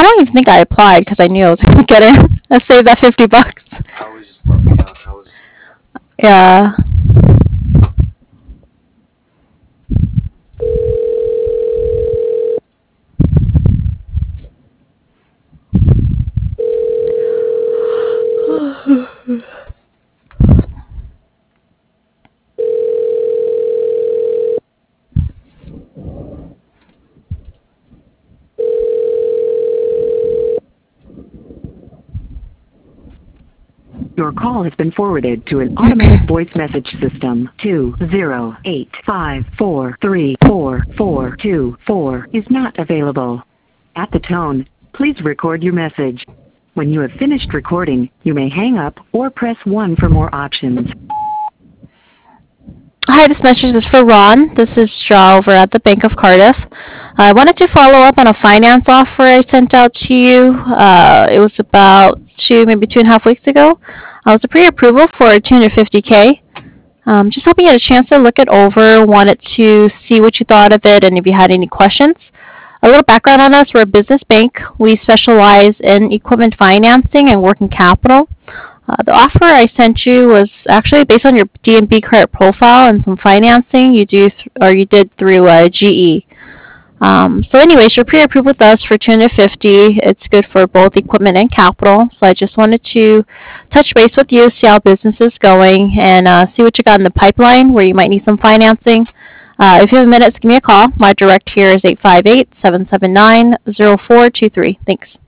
don't even think I applied because I knew I was going to get it. I saved that $50. I was just lucky out. I was. Yeah. Your call has been forwarded to an automatic voice message system. 208-543-4424 is not available. At the tone, please record your message. When you have finished recording, you may hang up or press 1 for more options. Hi, this message is for Ron. This is Shaw over at the Bank of Cardiff. I wanted to follow up on a finance offer I sent out to you. It was about maybe 2.5 weeks ago. It was a pre-approval for $250K. Just hoping you had a chance to look it over. Wanted to see what you thought of it and if you had any questions. A little background on us. We're a business bank. We specialize in equipment financing and working capital. The offer I sent you was actually based on your DNB credit profile and some financing you did through GE. So anyways, you're pre-approved with us for $250. It's good for both equipment and capital. So I just wanted to touch base with you, see how business is going, and see what you got in the pipeline where you might need some financing. If you have minutes, give me a call. My direct here is 858-779-0423. Thanks.